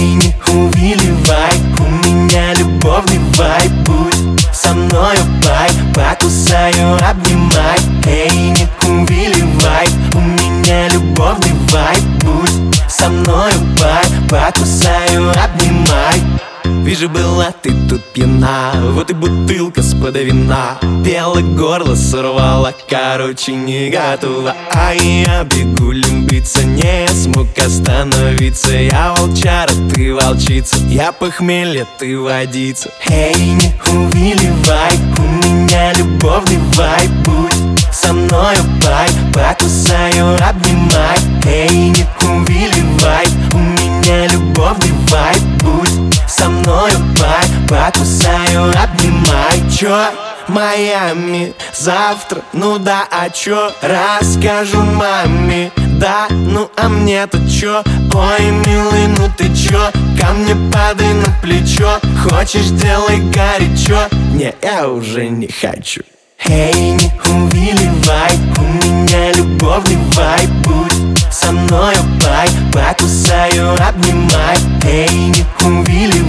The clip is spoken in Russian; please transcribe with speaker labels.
Speaker 1: Эй, не увиливай, у меня любовный вайб. Будь со мною, бай, покусаю, обнимай. Эй, не увиливай, у меня любовный вайб. Будь со мною, бай, покусаю, обнимай. Вижу, была ты тут пьяна, вот и бутылка с вина. Пела горло, сорвала, короче, не готова. А я бегу любиться, не смог остановиться. Я волчара, ты волчица, я похмелье, ты водица. Эй, не увиливай, у меня любовный вайб. Будь со мною, бай, покусаю, обнимай. Эй, не увиливай, у меня любовный вайб. Будь со мною, бай, покусаю, обнимай. Чё? Майами завтра, ну да, а чё? Расскажу маме, да, ну а мне-то чё? Ой, милый, ну ты чё? Ко мне падай на плечо. Хочешь, делай горячо. Не, я уже не хочу. Эй, не увиливай, у меня любовный вайб. Будь со мною, бай, покусаю, обнимай. Эй, не увиливай.